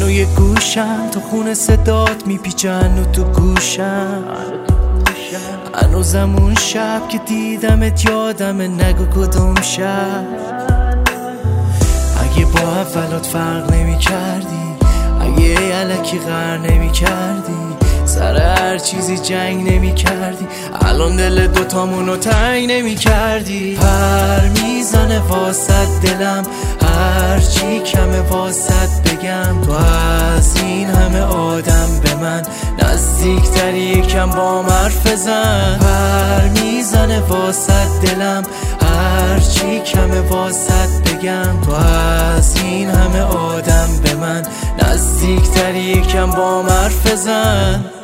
منو یه گوشم تو خون صدات میپیچن و تو گوشم هنوزم اون شب که دیدمت یادمه نگو کدوم شب اگه با اولات فرق نمی کردی اگه الکی غر نمی کردی سر هر چیزی جنگ نمی کردی الان دل دوتامونو تنگ نمی کردی پر میزنه واسد دلم هرچی کمه واسد بگم تو از این همه آدم به من نزدیکتری یکم با حرف بزن پر میزنه واسد دلم هرچی کمه واسد بگم تو از این همه آدم به من نزدیکتری یکم با حرف بزن